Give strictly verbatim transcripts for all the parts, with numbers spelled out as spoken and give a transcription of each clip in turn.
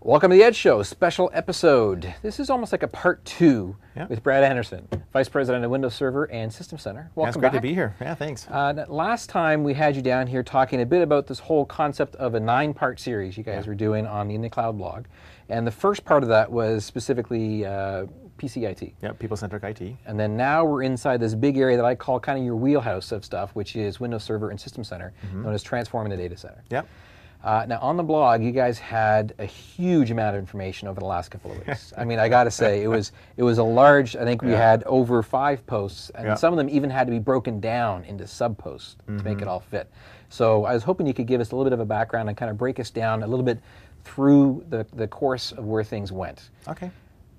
Welcome to the Edge Show, special episode. This is almost like a part two yeah. with Brad Anderson, Vice President of Windows Server and System Center. Welcome yeah, it's great back. to be here. Yeah, thanks. Uh, last time we had you down here talking a bit about this whole concept of a nine-part series you guys yeah. were doing on the In the Cloud blog. And the first part of that was specifically uh, P C I T. Yeah, people-centric I T. And then now we're inside this big area that I call kind of your wheelhouse of stuff, which is Windows Server and System Center, mm-hmm. known as transforming the data center. Yep. Uh, now, on the blog, you guys had a huge amount of information over the last couple of weeks. I mean, I got to say, it was it was a large, I think we yeah. had over five posts, and yeah. some of them even had to be broken down into sub-posts mm-hmm. to make it all fit. So I was hoping you could give us a little bit of a background and kind of break us down a little bit through the, the course of where things went. Okay.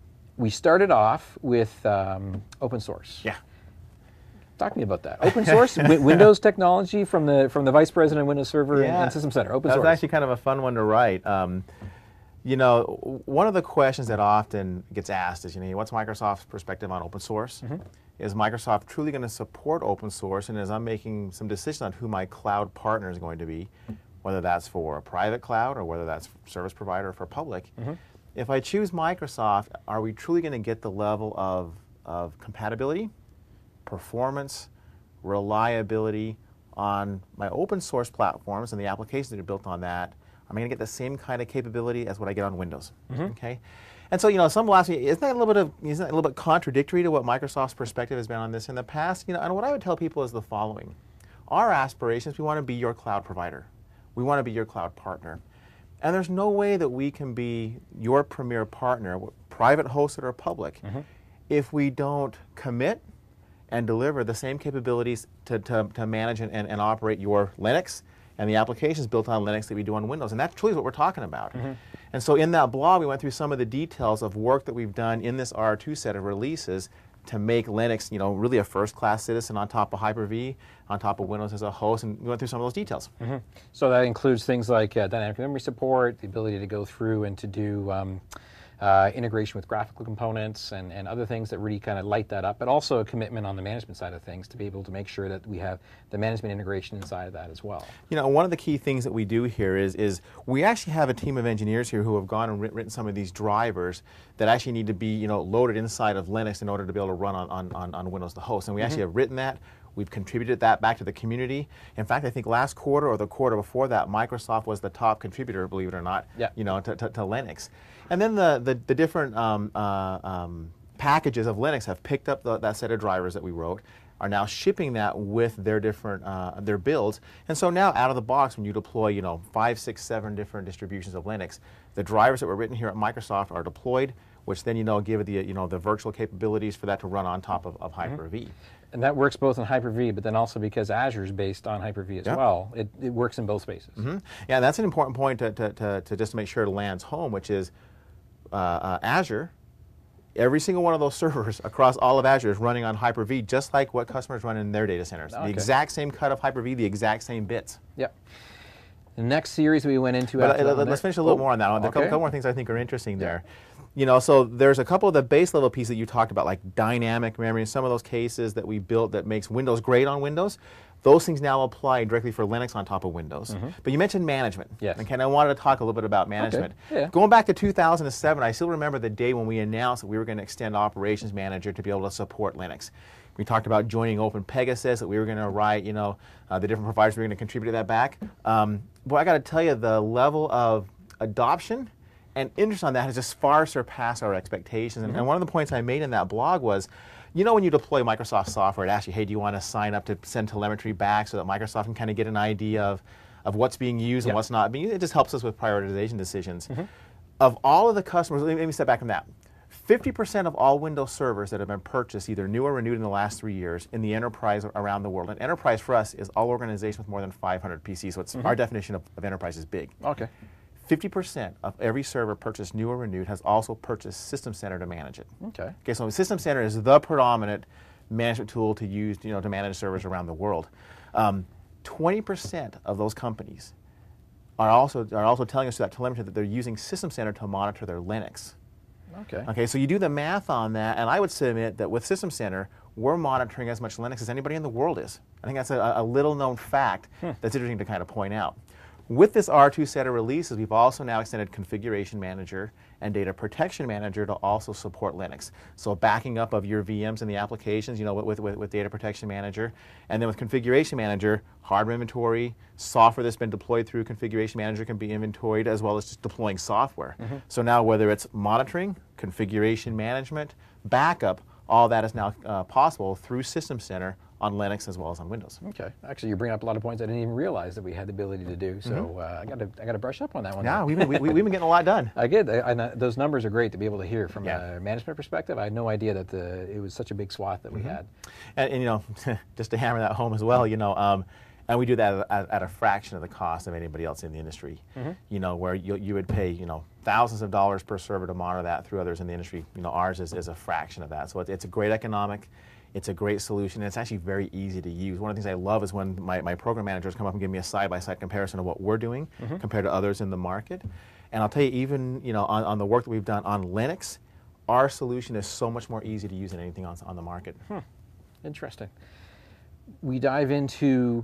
We started off with um, open source. Yeah. Talk to me about that. Open source, Windows technology from the from the Vice President of Windows Server yeah. and, and System Center. Open That's source. That's actually kind of a fun one to write. Um, you know, one of the questions that often gets asked is, you know, what's Microsoft's perspective on open source? Mm-hmm. Is Microsoft truly going to support open source? And as I'm making some decisions on who my cloud partner is going to be, whether that's for a private cloud or whether that's service provider or for public, mm-hmm. if I choose Microsoft, are we truly going to get the level of, of compatibility, performance, reliability on my open source platforms and the applications that are built on that? Am I going to get the same kind of capability as what I get on Windows? Mm-hmm. Okay, and so you know, some will ask me, isn't that a little bit of isn't that a little bit contradictory to what Microsoft's perspective has been on this in the past? You know, and what I would tell people is the following: our aspirations, we want to be your cloud provider, we want to be your cloud partner, and there's no way that we can be your premier partner, private hosted or public, mm-hmm. if we don't commit and deliver the same capabilities to, to, to manage and, and, and operate your Linux and the applications built on Linux that we do on Windows. And that's truly what we're talking about. Mm-hmm. And so in that blog, we went through some of the details of work that we've done in this R two set of releases to make Linux, you know, really a first-class citizen on top of Hyper-V, on top of Windows as a host, and we went through some of those details. Mm-hmm. So that includes things like uh, dynamic memory support, the ability to go through and to do um, Uh, integration with graphical components and, and other things that really kind of light that up, but also a commitment on the management side of things to be able to make sure that we have the management integration inside of that as well. You know, one of the key things that we do here is, is we actually have a team of engineers here who have gone and written, written some of these drivers that actually need to be, you know, loaded inside of Linux in order to be able to run on, on, on, on Windows the host. And we mm-hmm. actually have written that. We've contributed that back to the community. In fact, I think last quarter or the quarter before that, Microsoft was the top contributor, believe it or not, yeah. you know, to, to, to Linux. And then the, the, the different um, uh, um, packages of Linux have picked up the, that set of drivers that we wrote, are now shipping that with their different uh, their builds. And so now out of the box, when you deploy, you know, five, six, seven different distributions of Linux, the drivers that were written here at Microsoft are deployed, which then, you know, give it the, you know, the virtual capabilities for that to run on top of, of Hyper-V. Mm-hmm. And that works both on Hyper-V, but then also because Azure is based on Hyper-V as yep. well, it, it works in both spaces. Mm-hmm. Yeah, that's an important point to, to, to, to just make sure it lands home, which is uh, uh, Azure, every single one of those servers across all of Azure is running on Hyper-V, just like what customers run in their data centers. Okay. The exact same cut of Hyper-V, the exact same bits. Yep. The next series we went into but after uh, that let's finish a little oh, more on that. There are okay. a couple, couple more things I think are interesting yeah. there. You know, so there's a couple of the base level pieces that you talked about, like dynamic memory, and some of those cases that we built that makes Windows great on Windows. Those things now apply directly for Linux on top of Windows. Mm-hmm. But you mentioned management. Yes. And Ken, I wanted to talk a little bit about management. Okay. Yeah. Going back to two thousand seven, I still remember the day when we announced that we were going to extend Operations Manager to be able to support Linux. We talked about joining Open Pegasus, that we were going to write, you know, uh, the different providers were going to contribute to that back. Um, boy, I got to tell you, the level of adoption and interest on that has just far surpassed our expectations. And, mm-hmm. and one of the points I made in that blog was, you know, when you deploy Microsoft software, it asks you, hey, do you want to sign up to send telemetry back so that Microsoft can kind of get an idea of, of what's being used yep. and what's not being used? It just helps us with prioritization decisions. Mm-hmm. Of all of the customers, let me, let me step back from that. fifty percent of all Windows servers that have been purchased, either new or renewed in the last three years, in the enterprise around the world. And enterprise for us is all organizations with more than five hundred P Cs, so it's, mm-hmm. our definition of, of enterprise is big. Okay. fifty percent of every server purchased new or renewed has also purchased System Center to manage it. Okay. Okay, so System Center is the predominant management tool to use, you know, to manage servers around the world. Um, twenty percent of those companies are also are also telling us through that telemetry that they're using System Center to monitor their Linux. Okay. Okay, so you do the math on that, and I would submit that with System Center, we're monitoring as much Linux as anybody in the world is. I think that's a, a little known fact hmm. that's interesting to kind of point out. With this R two set of releases, we've also now extended Configuration Manager and Data Protection Manager to also support Linux. So backing up of your V Ms and the applications, you know, with, with, with Data Protection Manager, and then with Configuration Manager, hardware inventory, software that's been deployed through Configuration Manager can be inventoried, as well as just deploying software. Mm-hmm. So now whether it's monitoring, configuration management, backup, all that is now uh, possible through System Center on Linux as well as on Windows. Okay. Actually, you bring up a lot of points I didn't even realize that we had the ability to do. So mm-hmm. uh, I got to I got to brush up on that one. Yeah, we've been, we, we've been getting a lot done. I get. I, I, those numbers are great to be able to hear from yeah. a management perspective. I had no idea that the it was such a big swath that we mm-hmm. had. And, and you know, just to hammer that home as well, you know, um, and we do that at, at a fraction of the cost of anybody else in the industry. Mm-hmm. You know, where you you would pay you know thousands of dollars per server to monitor that through others in the industry. You know, ours is, is a fraction of that. So it's, it's a great economic. It's a great solution, and it's actually very easy to use. One of the things I love is when my, my program managers come up and give me a side-by-side comparison of what we're doing mm-hmm. compared to others in the market. And I'll tell you, even you know, on, on the work that we've done on Linux, our solution is so much more easy to use than anything else on the market. Hmm. Interesting. We dive into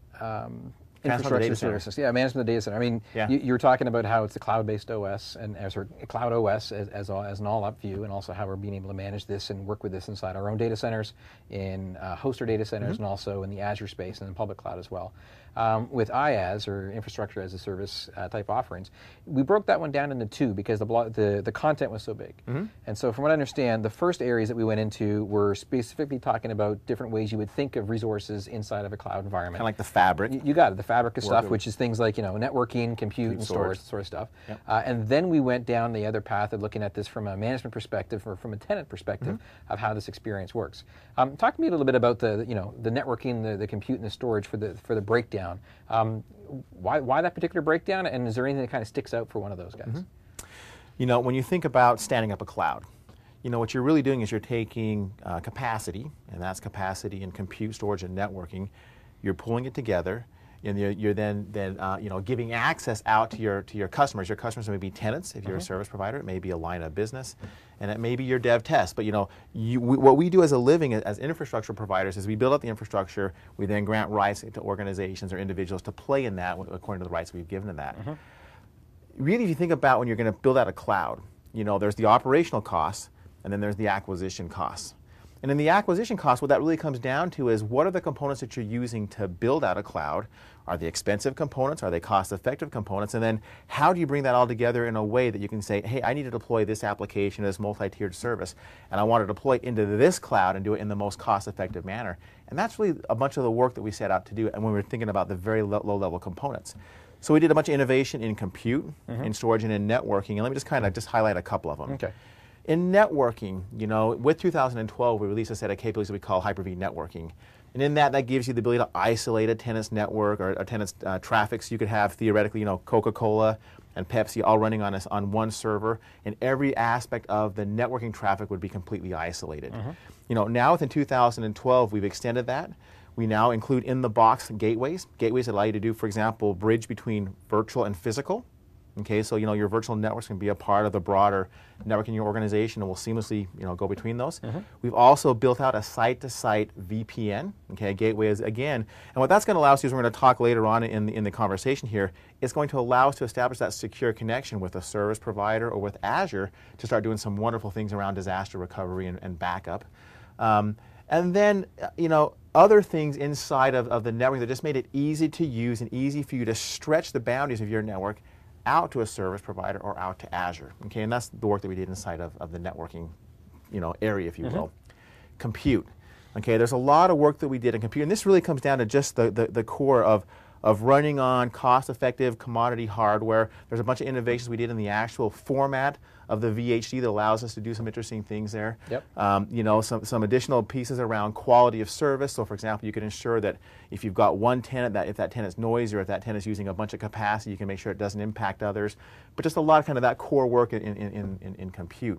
um, infrastructure services. Yeah, management of the data center. I mean, yeah. you, you were talking about how it's a cloud-based O S and as or cloud O S as, as, all, as an all-up view, and also how we're being able to manage this and work with this inside our own data centers, in uh, hoster data centers, mm-hmm. and also in the Azure space and in public cloud as well. Um, with IaaS, or infrastructure as a service uh, type offerings, we broke that one down into two because the blo the, the content was so big. Mm-hmm. And so from what I understand, the first areas that we went into were specifically talking about different ways you would think of resources inside of a cloud environment. Kind of like the fabric. You, you got it, the fabric of stuff, which is things like you know networking, compute, and storage, sort of stuff. Yep. Uh, and then we went down the other path of looking at this from a management perspective or from a tenant perspective mm-hmm. of how this experience works. Um, talk to me a little bit about the you know the networking, the, the compute, and the storage for the for the breakdown. Um, why, why that particular breakdown, and is there anything that kind of sticks out for one of those guys? Mm-hmm. You know, when you think about standing up a cloud, you know, what you're really doing is you're taking uh, capacity, and that's capacity in compute, storage, and networking. You're pulling it together, and you're, you're then, then uh, you know, giving access out to your to your customers. Your customers may be tenants if you're mm-hmm. a service provider. It may be a line of business, and it may be your dev test. But you know, you, we, what we do as a living as infrastructure providers is we build out the infrastructure. We then grant rights to organizations or individuals to play in that according to the rights we've given to that. Mm-hmm. Really, if you think about when you're going to build out a cloud, you know, there's the operational costs, and then there's the acquisition costs. And in the acquisition cost, what that really comes down to is what are the components that you're using to build out a cloud? Are they expensive components? Are they cost-effective components? And then how do you bring that all together in a way that you can say, hey, I need to deploy this application, this multi-tiered service, and I want to deploy it into this cloud and do it in the most cost-effective manner. And that's really a bunch of the work that we set out to do and when we were thinking about the very low-level components. So we did a bunch of innovation in compute, mm-hmm. in storage, and in networking. And let me just kind of just highlight a couple of them. Okay. In networking, you know, with two thousand twelve, we released a set of capabilities that we call Hyper-V networking. And in that, that gives you the ability to isolate a tenant's network or a tenant's uh, traffic. So you could have, theoretically, you know, Coca-Cola and Pepsi all running on, a, on one server, and every aspect of the networking traffic would be completely isolated. Mm-hmm. You know, now within two thousand twelve, we've extended that. We now include in-the-box gateways, gateways that allow you to do, for example, bridge between virtual and physical. Okay, so you know your virtual networks can be a part of the broader network in your organization, and will seamlessly you know go between those. Mm-hmm. We've also built out a site-to-site V P N. Okay, a gateway is again, and what that's going to allow us to do is we're going to talk later on in the, in the conversation here. It's going to allow us to establish that secure connection with a service provider or with Azure to start doing some wonderful things around disaster recovery and, and backup. Um, and then you know other things inside of, of the network that just made it easy to use and easy for you to stretch the boundaries of your network out to a service provider or out to Azure. Okay, and that's the work that we did inside of, of the networking, you know, area, if you mm-hmm. will. Compute. Okay, there's a lot of work that we did in compute, and this really comes down to just the, the, the core of, of running on cost-effective commodity hardware. There's a bunch of innovations we did in the actual format of the V H D that allows us to do some interesting things there. Yep. Um, you know, some, some additional pieces around quality of service. So, for example, you can ensure that if you've got one tenant, that if that tenant's noisy or if that tenant's using a bunch of capacity, you can make sure it doesn't impact others. But just a lot of kind of that core work in, in, in, in, in compute.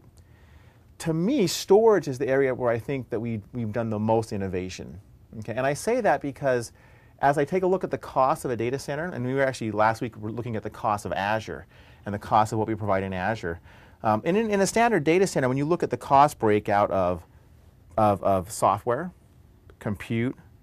To me, storage is the area where I think that we, we've done the most innovation. Okay? And I say that because as I take a look at the cost of a data center, and we were actually last week looking at the cost of Azure and the cost of what we provide in Azure. Um, and in, in a standard data center, when you look at the cost breakout of, of, of software, compute,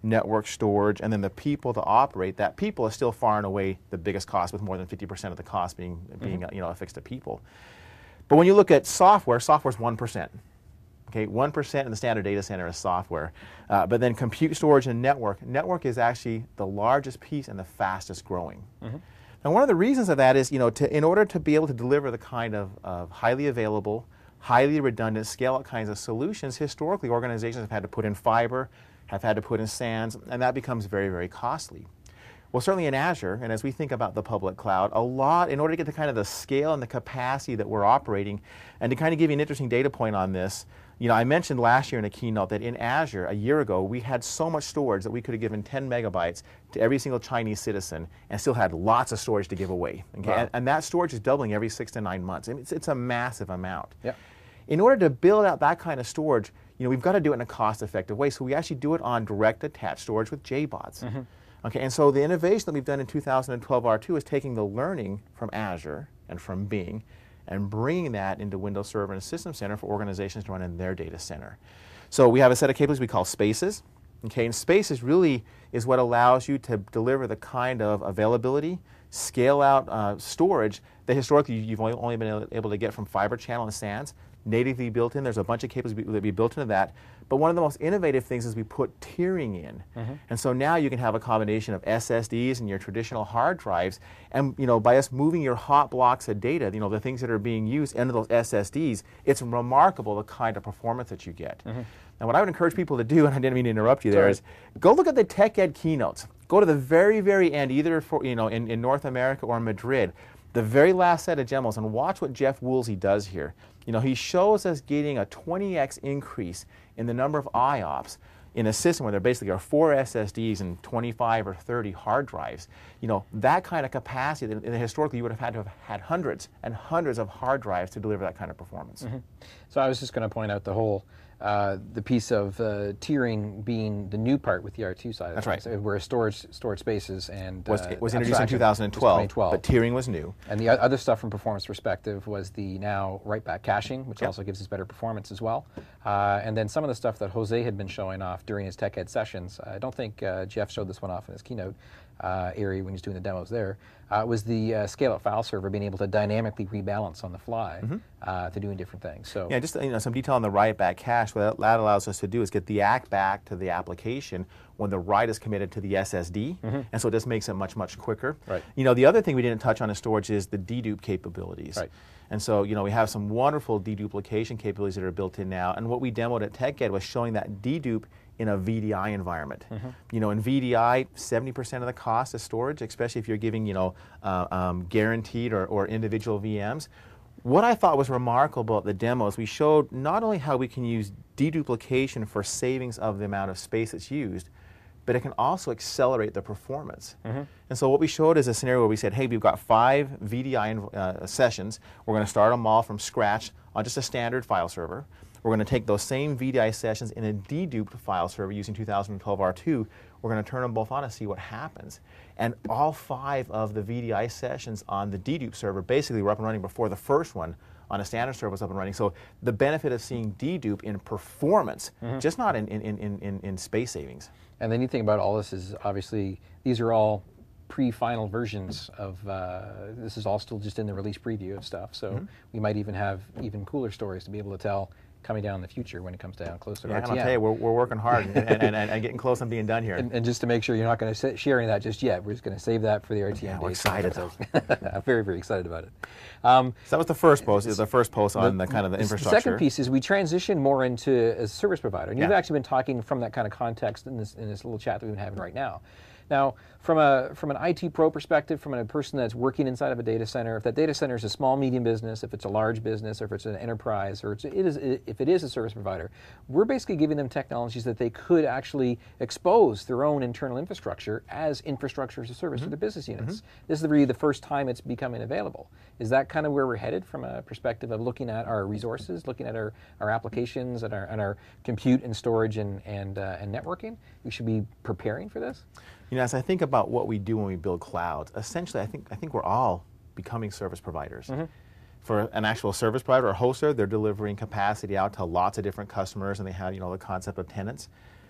network, storage, and then the people to operate. That people is still far and away the biggest cost, with more than fifty percent of the cost being, being mm-hmm. you know, affixed to people. But when you look at software, software is one percent. Okay, one percent in the standard data center is software. Uh, but then compute, storage, and network. Network is actually the largest piece and the fastest growing. Mm-hmm. And one of the reasons of that is, you know, to, in order to be able to deliver the kind of, of highly available, highly redundant, scale-out kinds of solutions, historically organizations have had to put in fiber, have had to put in SANs, and that becomes very, very costly. Well, certainly in Azure, and as we think about the public cloud, a lot, in order to get the kind of the scale and the capacity that we're operating, and to kind of give you an interesting data point on this, you know, I mentioned last year in a keynote that in Azure, a year ago, we had so much storage that we could have given ten megabytes to every single Chinese citizen and still had lots of storage to give away. Okay? Wow. And, and that storage is doubling every six to nine months. And it's, it's a massive amount. Yep. In order to build out that kind of storage, you know, we've got to do it in a cost-effective way. So we actually do it on direct attached storage with J BODs. Mm-hmm. Okay, and so the innovation that we've done in two thousand twelve R two is taking the learning from Azure and from Bing and bringing that into Windows Server and System Center for organizations to run in their data center. So we have a set of capabilities we call Spaces. Okay, and Spaces really is what allows you to deliver the kind of availability, scale out uh, storage that historically you've only, only been able to get from Fiber Channel and SANs, natively built in. There's a bunch of capabilities that we built into that. But one of the most innovative things is we put tiering in. Mm-hmm. And so now you can have a combination of S S Ds and your traditional hard drives. And you know, by us moving your hot blocks of data, you know, the things that are being used into those S S Ds, it's remarkable the kind of performance that you get. Mm-hmm. And what I would encourage people to do, and I didn't mean to interrupt you there, Sorry. is go look at the TechEd keynotes. Go to the very, very end, either for, you know, in, in North America or Madrid, the very last set of demos, and watch what Jeff Woolsey does here. You know, he shows us getting a twenty X increase in the number of I O Ps in a system where there basically are four S S Ds and twenty-five or thirty hard drives. You know, that kind of capacity, that historically you would have had to have had hundreds and hundreds of hard drives to deliver that kind of performance. Mm-hmm. So I was just going to point out the whole, uh, the piece of uh, tiering being the new part with the R two side. That's of things, right. Where storage, storage spaces and was, uh, it was introduced in two thousand twelve, but tiering was new. And the other stuff from performance perspective was the now write-back caching, which yep. also gives us better performance as well. Uh, and then some of the stuff that Jose had been showing off during his TechEd sessions, I don't think uh, Jeff showed this one off in his keynote uh, area when he's doing the demos there, uh, was the uh, scale-out file server being able to dynamically rebalance on the fly mm-hmm. uh, to doing different things. So yeah, just you know, some detail on the write-back cache. What that allows us to do is get the act back to the application when the write is committed to the S S D, mm-hmm. and so it just makes it much, much quicker. Right. You know, the other thing we didn't touch on in storage is the dedupe capabilities. Right. And so, you know, we have some wonderful deduplication capabilities that are built in now, and what we demoed at TechEd was showing that dedupe in a V D I environment. Mm-hmm. You know, in V D I, seventy percent of the cost is storage, especially if you're giving, you know, uh, um, guaranteed or, or individual V Ms. What I thought was remarkable about the demos, we showed not only how we can use deduplication for savings of the amount of space that's used, but it can also accelerate the performance. Mm-hmm. And so what we showed is a scenario where we said, hey, we've got five V D I uh, sessions. We're going to start them all from scratch on just a standard file server. We're going to take those same V D I sessions in a deduped file server using two thousand twelve R two. We're going to turn them both on and see what happens. And all five of the V D I sessions on the dedupe server basically were up and running before the first one on a standard server was up and running. So the benefit of seeing dedupe in performance, mm-hmm. just not in, in, in, in, in space savings. And the neat thing about all this is obviously these are all pre-final versions of, uh, this is all still just in the release preview of stuff. So mm-hmm. we might even have even cooler stories to be able to tell coming down in the future when it comes down closer to yeah, R T M. And I'll tell you, we're, we're working hard and, and, and, and getting close on being done here. And, and just to make sure you're not going to share any of that just yet, we're just going to save that for the R T M. Yeah, we're excited. I'm very, very excited about it. Um, so that was the first post. It was the first post on the, the kind of the infrastructure. The second piece is we transition more into a service provider. And you've yeah. actually been talking from that kind of context in this in this little chat that we've been having right now. Now, from a from an I T pro perspective, from a person that's working inside of a data center, if that data center is a small, medium business, if it's a large business, or if it's an enterprise, or it's, it is, if it is a service provider, we're basically giving them technologies that they could actually expose their own internal infrastructure as infrastructure as a service mm-hmm. to their business units. Mm-hmm. This is really the first time it's becoming available. Is that kind of where we're headed from a perspective of looking at our resources, looking at our, our applications and our, and our compute and storage and, and, uh, and networking? We should be preparing for this? You know, as I think about what we do when we build clouds, essentially I think I think we're all becoming service providers. Mm-hmm. For an actual service provider or hoster, they're delivering capacity out to lots of different customers, and they have, you know, the concept of tenants.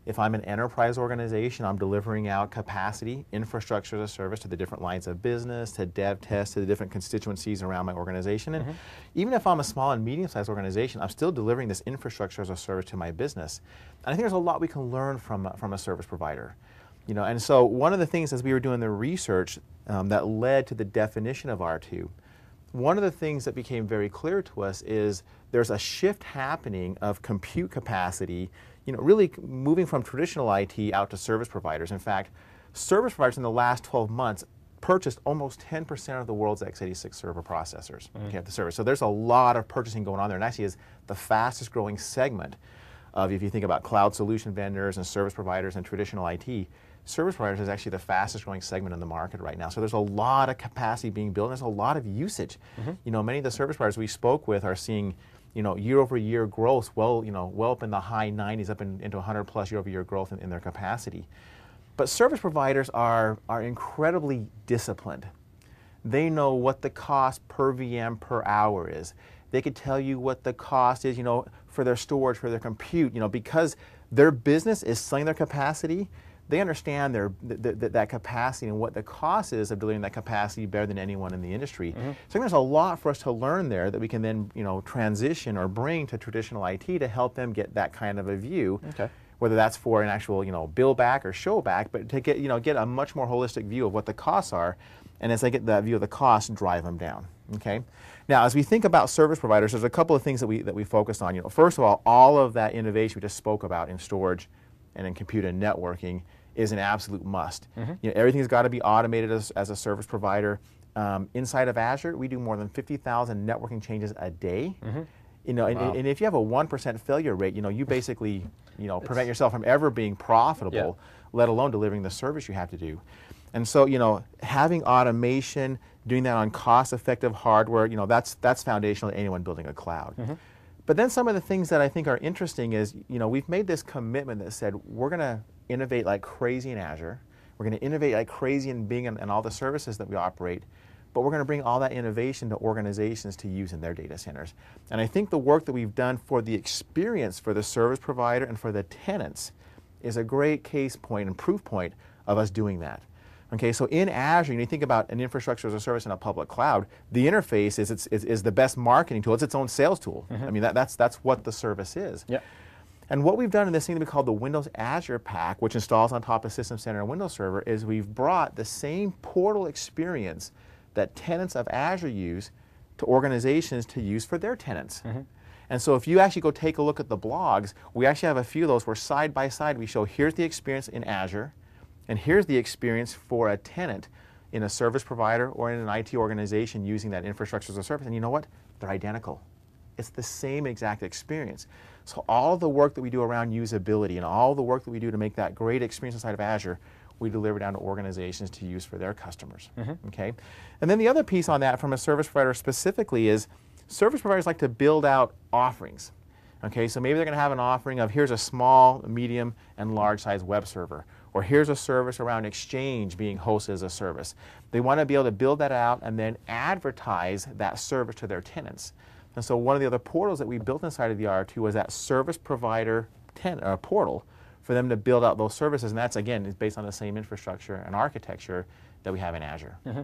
If I'm an enterprise organization, I'm delivering out capacity, infrastructure as a service to the different lines of business, to dev test, to the different constituencies around my organization. And mm-hmm. even if I'm a small and medium-sized organization, I'm still delivering this infrastructure as a service to my business. And I think there's a lot we can learn from, uh, from a service provider. You know, and so one of the things as we were doing the research um, that led to the definition of R two, one of the things that became very clear to us is there's a shift happening of compute capacity, you know, really moving from traditional I T out to service providers. In fact, service providers in the last twelve months purchased almost ten percent of the world's x eighty-six server processors. Mm-hmm. Okay, the service. So there's a lot of purchasing going on there, and actually is the fastest growing segment of, if you think about cloud solution vendors and service providers and traditional I T, service providers is actually the fastest growing segment in the market right now. So there's a lot of capacity being built, and there's a lot of usage. Mm-hmm. You know, many of the service providers we spoke with are seeing, you know, year over year growth, well, you know, well up in the high nineties, up in, into one hundred plus year over year growth in, in their capacity. But service providers are, are incredibly disciplined. They know what the cost per V M per hour is. They could tell you what the cost is, you know, for their storage, for their compute, you know, because their business is selling their capacity. They understand their, th th that capacity and what the cost is of delivering that capacity better than anyone in the industry. Mm-hmm. So I think there's a lot for us to learn there that we can then, you know, transition or bring to traditional I T to help them get that kind of a view. Okay. Whether that's for an actual, you know, bill back or show back, but to get, you know, get a much more holistic view of what the costs are, and as they get that view of the costs, drive them down. Okay. Now, as we think about service providers, there's a couple of things that we that we focused on. You know, first of all, all of that innovation we just spoke about in storage and in compute and networking is an absolute must. Mm-hmm. You know, everything's got to be automated as, as a service provider. Um, inside of Azure, we do more than fifty thousand networking changes a day. Mm-hmm. You know, wow. and, and if you have a one percent failure rate, you know, you basically, you know, prevent yourself from ever being profitable, yeah. let alone delivering the service you have to do. And so, you know, having automation, doing that on cost-effective hardware, you know, that's that's foundational to anyone building a cloud. Mm-hmm. But then some of the things that I think are interesting is, you know, we've made this commitment that said we're going to innovate like crazy in Azure. We're going to innovate like crazy in Bing and, and all the services that we operate. But we're going to bring all that innovation to organizations to use in their data centers. And I think the work that we've done for the experience for the service provider and for the tenants is a great case point and proof point of us doing that. Okay, so in Azure, you think about an infrastructure as a service in a public cloud, the interface is, it's, is, is the best marketing tool. It's its own sales tool. Mm-hmm. I mean, that, that's, that's what the service is. Yep. And what we've done in this thing that we call the Windows Azure Pack, which installs on top of System Center and Windows Server, is we've brought the same portal experience that tenants of Azure use to organizations to use for their tenants. Mm-hmm. And so if you actually go take a look at the blogs, we actually have a few of those where side by side we show here's the experience in Azure, and here's the experience for a tenant in a service provider or in an I T organization using that infrastructure as a service. And you know what? They're identical. It's the same exact experience. So all the work that we do around usability and all the work that we do to make that great experience inside of Azure, we deliver down to organizations to use for their customers. Mm-hmm. Okay? And then the other piece on that from a service provider specifically is service providers like to build out offerings. Okay, so maybe they're going to have an offering of here's a small, medium, and large size web server, or here's a service around Exchange being hosted as a service. They want to be able to build that out and then advertise that service to their tenants. And so one of the other portals that we built inside of the R two was that service provider ten, uh, portal for them to build out those services, and that's, again, is based on the same infrastructure and architecture that we have in Azure. Mm-hmm.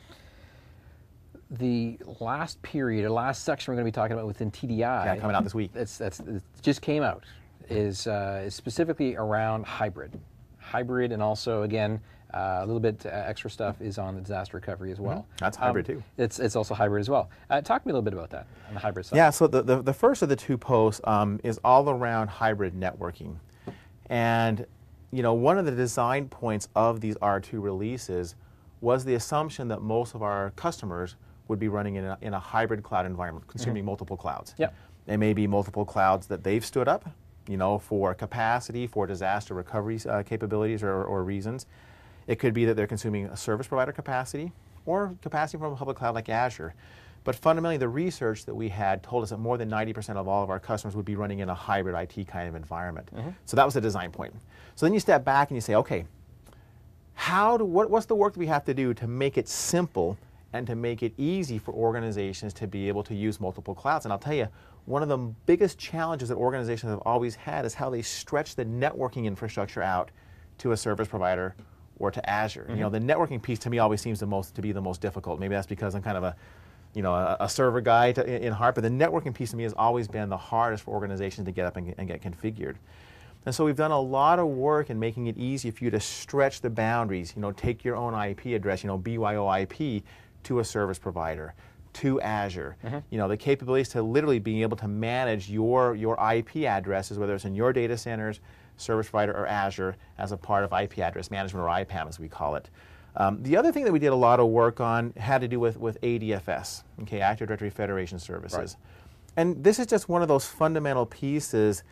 The last period, or last section we're going to be talking about within T D I, yeah, coming out this week. That's, that's, it just came out, is, uh, is specifically around hybrid. Hybrid, and also, again, uh, a little bit uh, extra stuff is on the disaster recovery as well. Mm-hmm. That's hybrid um, too. It's, it's also hybrid as well. Uh, talk to me a little bit about that, on the hybrid side. Yeah, so the, the, the first of the two posts um, is all around hybrid networking. And, you know, one of the design points of these R two releases was the assumption that most of our customers would be running in a, in a hybrid cloud environment, consuming mm-hmm. multiple clouds. Yep. There may be multiple clouds that they've stood up, you know, for capacity, for disaster recovery uh, capabilities or, or reasons. It could be that they're consuming a service provider capacity or capacity from a public cloud like Azure. But fundamentally, the research that we had told us that more than ninety percent of all of our customers would be running in a hybrid I T kind of environment. Mm-hmm. So that was the design point. So then you step back and you say, okay, how do, what, what's the work that we have to do to make it simple and to make it easy for organizations to be able to use multiple clouds. And I'll tell you, one of the biggest challenges that organizations have always had is how they stretch the networking infrastructure out to a service provider or to Azure. Mm-hmm. You know, the networking piece to me always seems the most to be the most difficult. Maybe that's because I'm kind of a, you know, a, a server guy to, in, in heart, but the networking piece to me has always been the hardest for organizations to get up and get, and get configured. And so we've done a lot of work in making it easy for you to stretch the boundaries. You know, take your own I P address, you know, B Y O I P, to a service provider, to Azure. Mm-hmm. You know, the capabilities to literally being able to manage your, your I P addresses, whether it's in your data centers, service provider, or Azure, as a part of I P address management, or I PAM as we call it. Um, the other thing that we did a lot of work on had to do with, with A D F S, okay, Active Directory Federation Services. Right. And this is just one of those fundamental pieces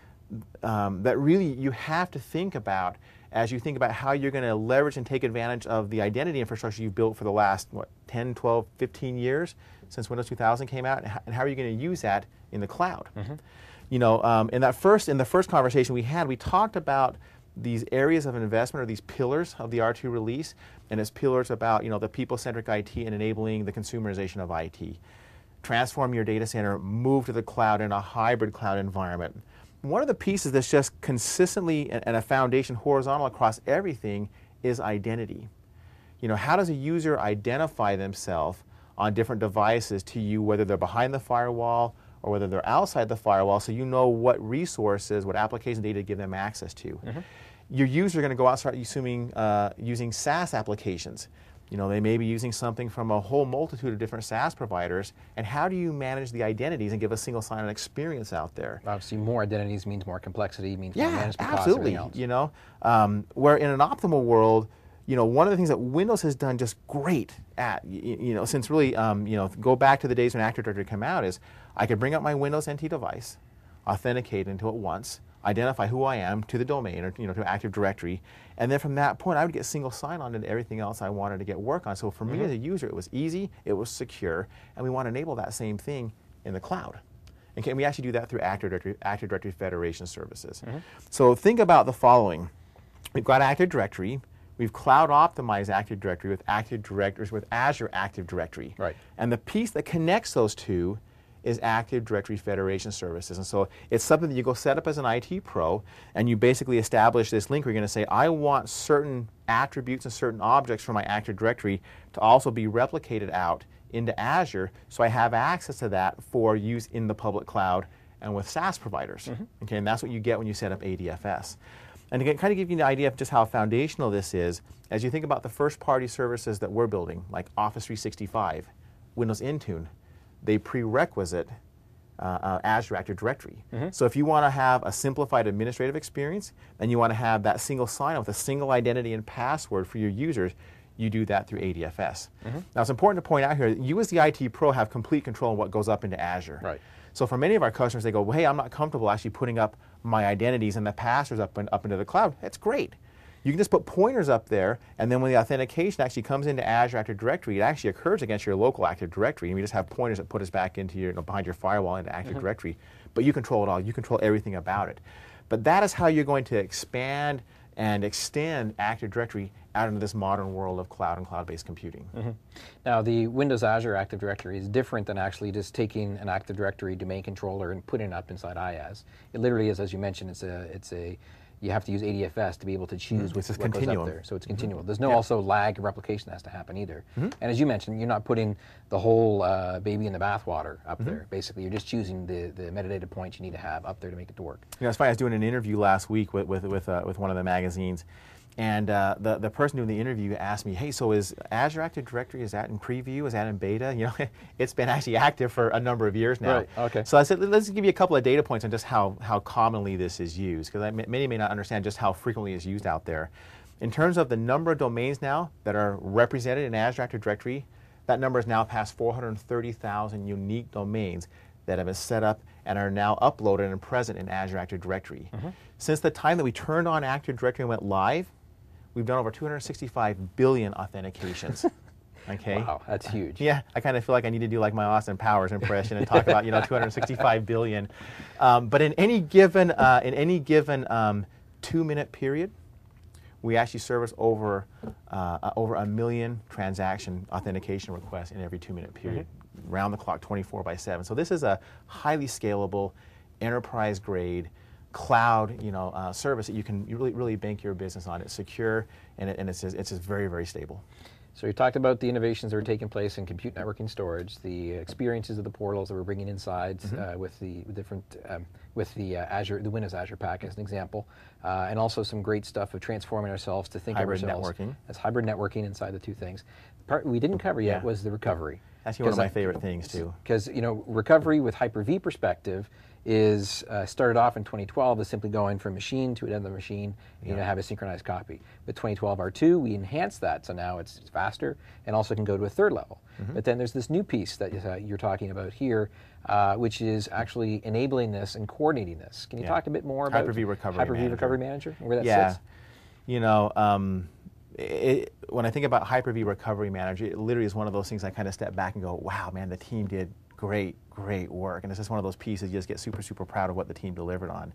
um, that really you have to think about as you think about how you're going to leverage and take advantage of the identity infrastructure you've built for the last, what, ten, twelve, fifteen years since Windows two thousand came out, and how are you going to use that in the cloud? Mm-hmm. You know, um, in that first, in the first conversation we had, we talked about these areas of investment, or these pillars of the R two release, and its pillars about, you know, the people-centric I T and enabling the consumerization of I T. Transform your data center, move to the cloud in a hybrid cloud environment. One of the pieces that's just consistently and a foundation horizontal across everything is identity. You know, how does a user identify themselves on different devices to you, whether they're behind the firewall or whether they're outside the firewall, so you know what resources, what application data to give them access to. Mm-hmm. Your users are going to go out and start assuming, uh, using SaaS applications. You know, they may be using something from a whole multitude of different SaaS providers, and how do you manage the identities and give a single sign-on experience out there? Obviously, more identities means more complexity, means more yeah, management absolutely. costs, You know, um, where in an optimal world, you know, one of the things that Windows has done just great at, you, you know, since really, um, you know, go back to the days when Active Directory came out, is I could bring up my Windows N T device, authenticate into it once, identify who I am to the domain, or, you know, to Active Directory, and then from that point I would get single sign-on into everything else I wanted to get work on. So for mm-hmm. me as a user, it was easy, it was secure, and we want to enable that same thing in the cloud. And can we actually do that through Active Directory, Active Directory Federation Services? Mm-hmm. So think about the following. We've got Active Directory. We've cloud optimized Active Directory with Active Directories with Azure Active Directory. Right. And the piece that connects those two is Active Directory Federation Services. And so it's something that you go set up as an I T pro, and you basically establish this link where you're going to say, I want certain attributes and certain objects from my Active Directory to also be replicated out into Azure, so I have access to that for use in the public cloud and with SaaS providers. Mm-hmm. Okay, and that's what you get when you set up A D F S. And to kind of give you an idea of just how foundational this is, as you think about the first-party services that we're building, like Office three sixty-five, Windows Intune, they prerequisite uh, uh, Azure Active Directory. Mm-hmm. So if you want to have a simplified administrative experience, and you want to have that single sign-on with a single identity and password for your users, you do that through A D F S. Mm-hmm. Now it's important to point out here that you as the I T pro have complete control of what goes up into Azure. Right. So for many of our customers, they go, well, hey, I'm not comfortable actually putting up my identities and the passwords up, and, up into the cloud. That's great. You can just put pointers up there, and then when the authentication actually comes into Azure Active Directory, it actually occurs against your local Active Directory, and we just have pointers that put us back into your, you know, behind your firewall into Active mm-hmm. Directory. But you control it all. You control everything about it. But that is how you're going to expand and extend Active Directory out into this modern world of cloud and cloud-based computing. Mm-hmm. Now, the Windows Azure Active Directory is different than actually just taking an Active Directory domain controller and putting it up inside IaaS. It literally is, as you mentioned, it's a, it's a, you have to use A D F S to be able to choose mm-hmm. what goes up there. So it's continual. Mm-hmm. There's no yeah. also lag and replication that has to happen either. Mm-hmm. And as you mentioned, you're not putting the whole uh, baby in the bathwater up mm-hmm. there. Basically, you're just choosing the, the metadata points you need to have up there to make it to work. You know, it's funny, I was doing an interview last week with, with, with, uh, with one of the magazines, and uh, the, the person doing the interview asked me, hey, so is Azure Active Directory, is that in preview, is that in beta? You know, it's been actually active for a number of years now. Right, okay. So I said, let's give you a couple of data points on just how, how commonly this is used, because many may not understand just how frequently it's used out there. In terms of the number of domains now that are represented in Azure Active Directory, that number has now passed four hundred thirty thousand unique domains that have been set up and are now uploaded and present in Azure Active Directory. Mm-hmm. Since the time that we turned on Active Directory and went live, we've done over two hundred sixty-five billion authentications. Okay. Wow, that's huge. Yeah, I kind of feel like I need to do like my Austin Powers impression and talk about, you know, two hundred sixty-five billion. Um, but in any given uh, in any given um, two-minute period, we actually service over uh, over a million transaction authentication requests in every two-minute period, mm-hmm. round the clock, twenty-four by seven. So this is a highly scalable, enterprise-grade, cloud, you know, uh, service that you can really, really bank your business on. It's secure and, it, and it's, it's just very, very stable. So you talked about the innovations that are taking place in compute networking storage, the experiences of the portals that we're bringing inside mm-hmm. uh, with the different, um, with the uh, Azure, the Windows Azure Pack as an example, uh, and also some great stuff of transforming ourselves to think hybrid of ourselves networking. as hybrid networking inside the two things. The part we didn't cover yet yeah. was the recovery. That's one of my I, favorite things too. Because you know, recovery with Hyper-V perspective is uh, started off in twenty twelve as simply going from machine to another machine, and, you know, have a synchronized copy. With twenty twelve R two, we enhanced that, so now it's, it's faster and also can go to a third level. Mm-hmm. But then there's this new piece that uh, you're talking about here, uh, which is actually enabling this and coordinating this. Can you yeah. talk a bit more about Hyper-V Recovery Hyper-V Manager. Recovery Manager, and where that yeah. sits? You know, um, it, when I think about Hyper-V Recovery Manager, it literally is one of those things I kind of step back and go, wow, man, the team did great, great work. And it's just one of those pieces you just get super, super proud of what the team delivered on.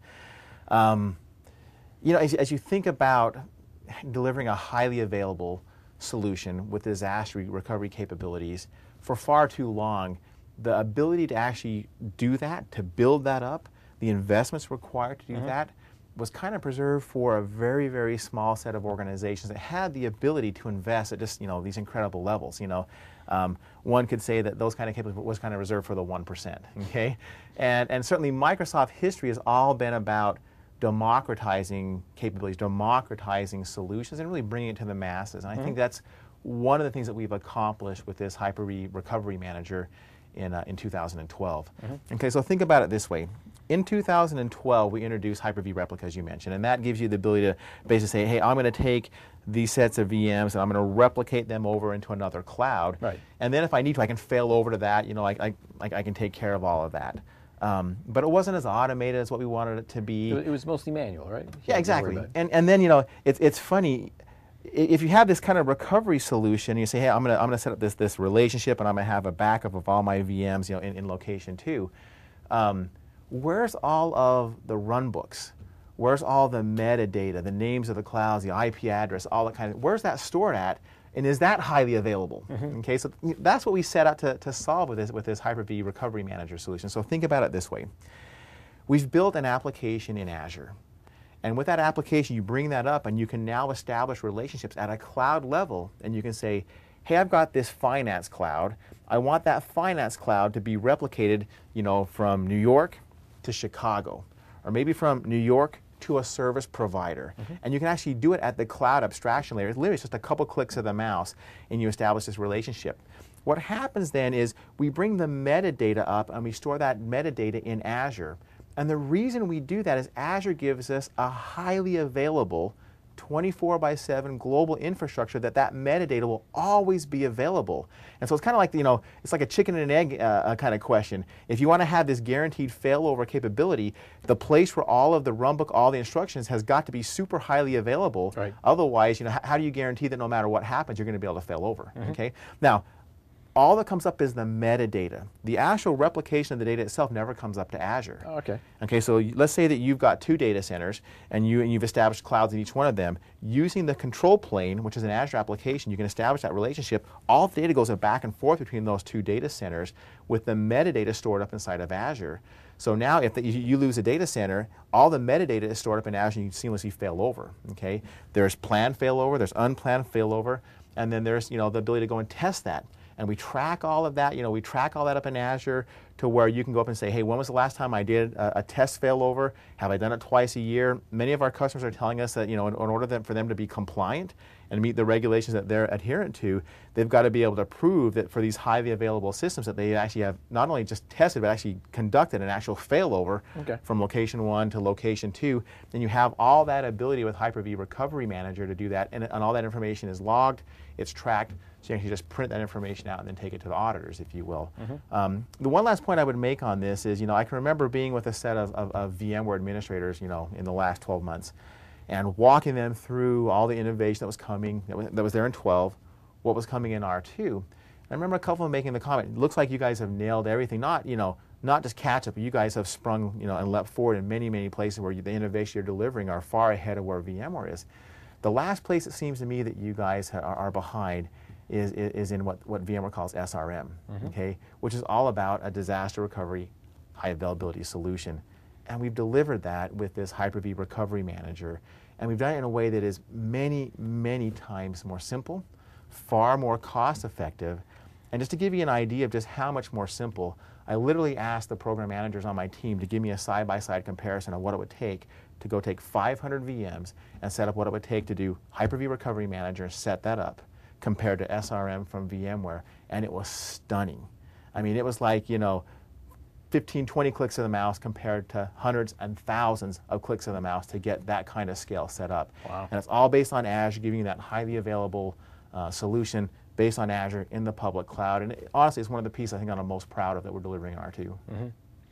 Um, you know, as, as you think about delivering a highly available solution with disaster recovery capabilities, for far too long, the ability to actually do that, to build that up, the investments required to do mm-hmm. that, was kind of preserved for a very, very small set of organizations that had the ability to invest at just, you know, these incredible levels. You know, um, one could say that those kind of capabilities was kind of reserved for the one percent. Okay, and and certainly Microsoft history has all been about democratizing capabilities, democratizing solutions, and really bringing it to the masses. And I mm-hmm. think that's one of the things that we've accomplished with this Hyper-V Recovery Manager in uh, in two thousand twelve. Mm-hmm. Okay, so think about it this way. In two thousand twelve, we introduced Hyper-V Replica, as you mentioned, and that gives you the ability to basically say, hey, I'm going to take these sets of V Ms and I'm going to replicate them over into another cloud. Right. And then if I need to, I can fail over to that. You know, I, I, I can take care of all of that. Um, but it wasn't as automated as what we wanted it to be. It was mostly manual, right? Yeah, exactly. And, and then, you know, it's, it's funny. If you have this kind of recovery solution, you say, hey, I'm going to I'm going to set up this, this relationship and I'm going to have a backup of all my V Ms, you know, in, in location two. Um, Where's all of the run books? Where's all the metadata, the names of the clouds, the I P address, all that kind of, where's that stored at? And is that highly available? Mm-hmm. Okay, so that's what we set out to, to solve with this, with this Hyper-V Recovery Manager solution. So think about it this way. We've built an application in Azure. And with that application, you bring that up and you can now establish relationships at a cloud level. And you can say, hey, I've got this finance cloud. I want that finance cloud to be replicated, you know, from New York to Chicago, or maybe from New York to a service provider. Mm-hmm. And you can actually do it at the cloud abstraction layer. It's literally just a couple clicks of the mouse and you establish this relationship. What happens then is we bring the metadata up and we store that metadata in Azure. And the reason we do that is Azure gives us a highly available twenty-four by seven global infrastructure that that metadata will always be available. And so it's kind of like, you know, it's like a chicken and egg uh, kind of question. If you want to have this guaranteed failover capability, the place where all of the runbook, all the instructions has got to be super highly available. Right. Otherwise, you know, how do you guarantee that no matter what happens, you're going to be able to fail over? Mm-hmm. Okay. Now, all that comes up is the metadata. The actual replication of the data itself never comes up to Azure. Oh, okay. Okay, so let's say that you've got two data centers and, you, and you've established clouds in each one of them. Using the control plane, which is an Azure application, you can establish that relationship. All the data goes back and forth between those two data centers with the metadata stored up inside of Azure. So now if the, you, you lose a data center, all the metadata is stored up in Azure and you seamlessly fail over. Okay? There's planned failover, there's unplanned failover, and then there's, you know, the ability to go and test that. And we track all of that, you know, we track all that up in Azure to where you can go up and say, hey, when was the last time I did a, a test failover? Have I done it twice a year? Many of our customers are telling us that, you know, in, in order them, for them to be compliant and meet the regulations that they're adherent to, they've got to be able to prove that for these highly available systems that they actually have not only just tested, but actually conducted an actual failover okay. from location one to location two. Then you have all that ability with Hyper-V Recovery Manager to do that, and, and all that information is logged, it's tracked, so you can just print that information out and then take it to the auditors, if you will. Mm-hmm. um, the one last point I would make on this is, you know, I can remember being with a set of, of, of VMware administrators, you know, in the last twelve months, and walking them through all the innovation that was coming, that was, that was there in twelve, what was coming in R two. I remember a couple of them making the comment, it looks like you guys have nailed everything, not, you know, not just catch up, but you guys have sprung, you know, and leapt forward in many, many places where you, the innovation you're delivering are far ahead of where VMware is. The last place it seems to me that you guys are, are behind is, is, is in what, what VMware calls S R M, mm-hmm. okay, which is all about a disaster recovery high availability solution. And we've delivered that with this Hyper-V Recovery Manager. And we've done it in a way that is many, many times more simple, far more cost effective. And just to give you an idea of just how much more simple, I literally asked the program managers on my team to give me a side-by-side comparison of what it would take to go take five hundred V Ms and set up what it would take to do Hyper-V Recovery Manager, set that up, compared to S R M from VMware. And it was stunning. I mean, it was like, you know, fifteen, twenty clicks of the mouse compared to hundreds and thousands of clicks of the mouse to get that kind of scale set up. Wow. And it's all based on Azure, giving you that highly available uh, solution based on Azure in the public cloud. And it, honestly, it's one of the pieces I think I'm most proud of that we're delivering in R two. Mm-hmm.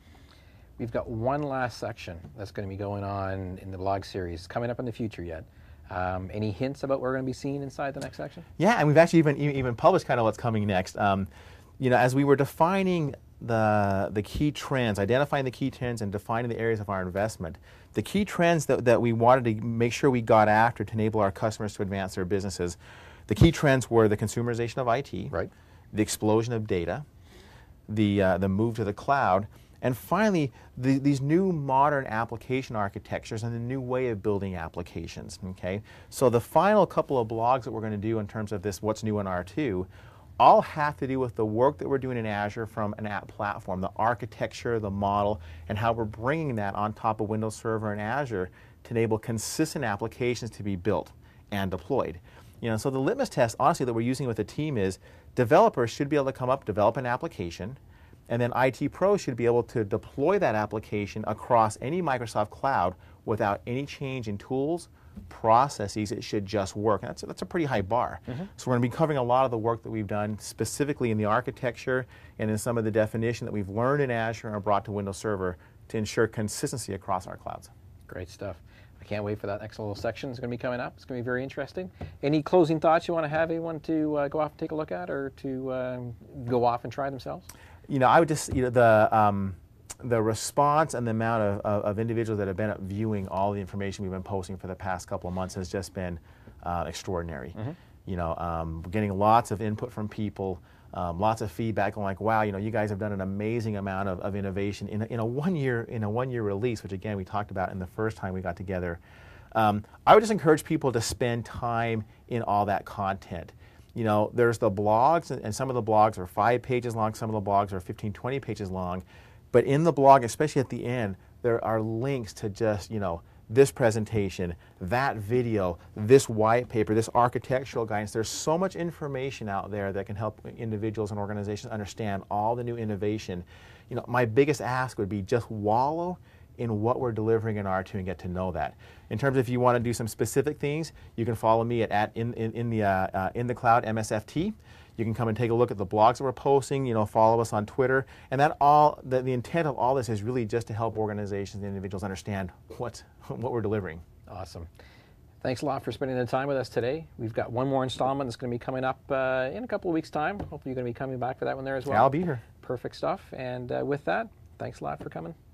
We've got one last section that's going to be going on in the blog series, coming up in the future yet. Um, any hints about what we're going to be seeing inside the next section? Yeah, and we've actually even, even published kind of what's coming next. Um, you know, as we were defining the, the key trends, identifying the key trends and defining the areas of our investment, the key trends that, that we wanted to make sure we got after to enable our customers to advance their businesses, the key trends were the consumerization of I T, right, the explosion of data, the, uh, the move to the cloud, and finally, the, these new modern application architectures and the new way of building applications, okay? So the final couple of blogs that we're going to do in terms of this what's new in R two all have to do with the work that we're doing in Azure from an app platform, the architecture, the model, and how we're bringing that on top of Windows Server and Azure to enable consistent applications to be built and deployed. You know, so the litmus test, honestly, that we're using with the team is developers should be able to come up, develop an application, and then I T pros should be able to deploy that application across any Microsoft cloud without any change in tools, processes. It should just work. And that's, that's a pretty high bar. Mm-hmm. So we're going to be covering a lot of the work that we've done specifically in the architecture and in some of the definition that we've learned in Azure and brought to Windows Server to ensure consistency across our clouds. Great stuff. I can't wait for that next little section. It's going to be coming up. It's going to be very interesting. Any closing thoughts you want to have anyone to uh, go off and take a look at, or to um, go off and try themselves? You know, I would just, you know, the, um, the response and the amount of, of, of individuals that have been viewing all the information we've been posting for the past couple of months has just been uh, extraordinary. Mm-hmm. You know, um, we're getting lots of input from people, um, lots of feedback on like, wow, you know, you guys have done an amazing amount of, of innovation in a, in a one year in a one year release, which again we talked about in the first time we got together. Um, I would just encourage people to spend time in all that content. You know, there's the blogs, and some of the blogs are five pages long, some of the blogs are fifteen, twenty pages long. But in the blog, especially at the end, there are links to just, you know, this presentation, that video, this white paper, this architectural guidance. There's so much information out there that can help individuals and organizations understand all the new innovation. You know, my biggest ask would be just wallow in what we're delivering in R two and get to know that. In terms of if you want to do some specific things, you can follow me at, at in, in, in, the, uh, uh, in the cloud M S F T. You can come and take a look at the blogs that we're posting, you know, follow us on Twitter. And that all, the, the intent of all this is really just to help organizations and individuals understand what, what we're delivering. Awesome. Thanks a lot for spending the time with us today. We've got one more installment that's going to be coming up uh, in a couple of weeks' time. Hopefully you're going to be coming back for that one there as well. I'll be here. Perfect stuff. And uh, with that, thanks a lot for coming.